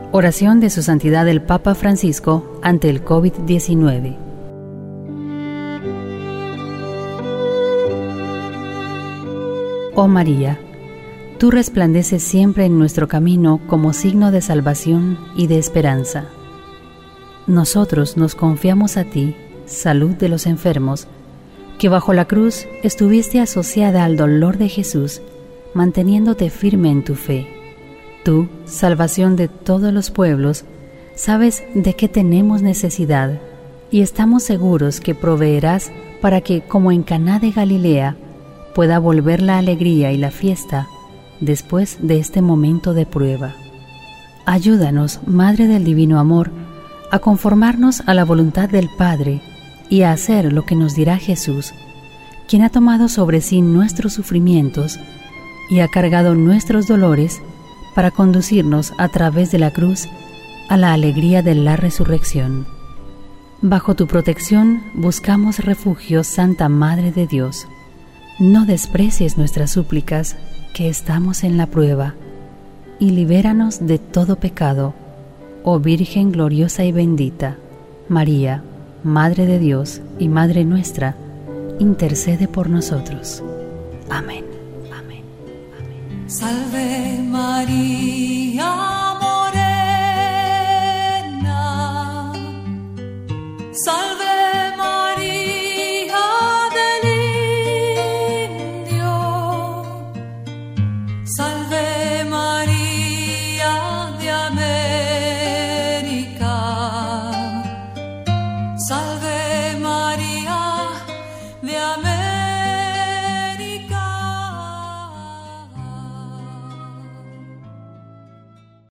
Oración de Su Santidad el Papa Francisco ante el COVID-19. Oh María, tú resplandeces siempre en nuestro camino como signo de salvación y de esperanza. Nosotros nos confiamos a ti, salud de los enfermos, que bajo la cruz estuviste asociada al dolor de Jesús, manteniéndote firme en tu fe. Tú, salvación de todos los pueblos, sabes de qué tenemos necesidad y estamos seguros que proveerás para que, como en Caná de Galilea, pueda volver la alegría y la fiesta después de este momento de prueba. Ayúdanos, Madre del Divino Amor, a conformarnos a la voluntad del Padre y a hacer lo que nos dirá Jesús, quien ha tomado sobre sí nuestros sufrimientos y ha cargado nuestros dolores para conducirnos a través de la cruz a la alegría de la resurrección. Bajo tu protección buscamos refugio, Santa Madre de Dios. No desprecies nuestras súplicas, que estamos en la prueba, y libéranos de todo pecado, oh Virgen gloriosa y bendita. María, Madre de Dios y Madre nuestra, intercede por nosotros. Amén. Amén. Amén. Salve María.